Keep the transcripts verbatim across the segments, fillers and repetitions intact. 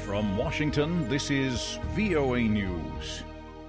From Washington, this is V O A News.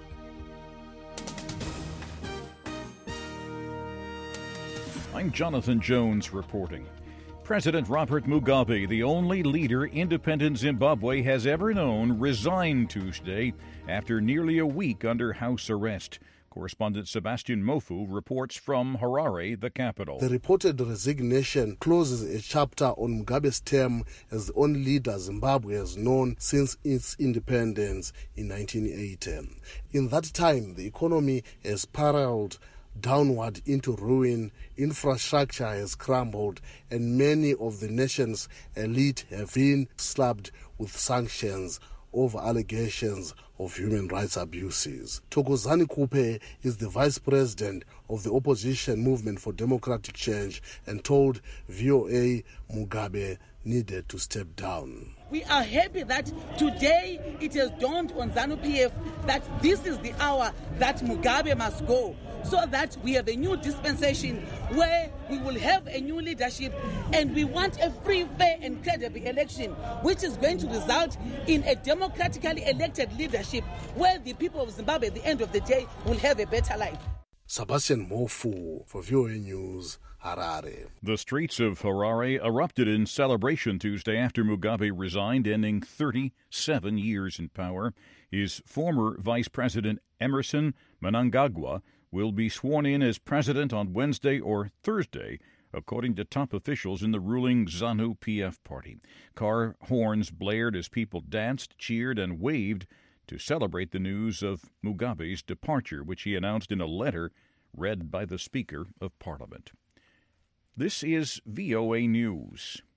I'm Jonathan Jones reporting. President Robert Mugabe, the only leader independent Zimbabwe has ever known, resigned Tuesday after nearly a week under house arrest. Correspondent Sebastian Mofu reports from Harare, the capital. The reported resignation closes a chapter on Mugabe's term as the only leader Zimbabwe has known since its independence in nineteen eighty. In that time, the economy has spiraled downward into ruin, infrastructure has crumbled, and many of the nation's elite have been slapped with sanctions over allegations of human rights abuses. Thokozani Kupe is the vice president of the opposition movement for democratic change and told V O A Mugabe needed to step down. We are happy that today it has dawned on ZANU-P F that this is the hour that Mugabe must go, so that we have a new dispensation where we will have a new leadership, and we want a free, fair and credible election, which is going to result in a democratically elected leadership where the people of Zimbabwe at the end of the day will have a better life. Sebastian Mofu for V O A News, Harare. The streets of Harare erupted in celebration Tuesday after Mugabe resigned, ending thirty-seven years in power. His former vice president, Emerson Mnangagwa, will be sworn in as president on Wednesday or Thursday, according to top officials in the ruling ZANU-P F party. Car horns blared as people danced, cheered, and waved to celebrate the news of Mugabe's departure, which he announced in a letter read by the Speaker of Parliament. This is V O A News.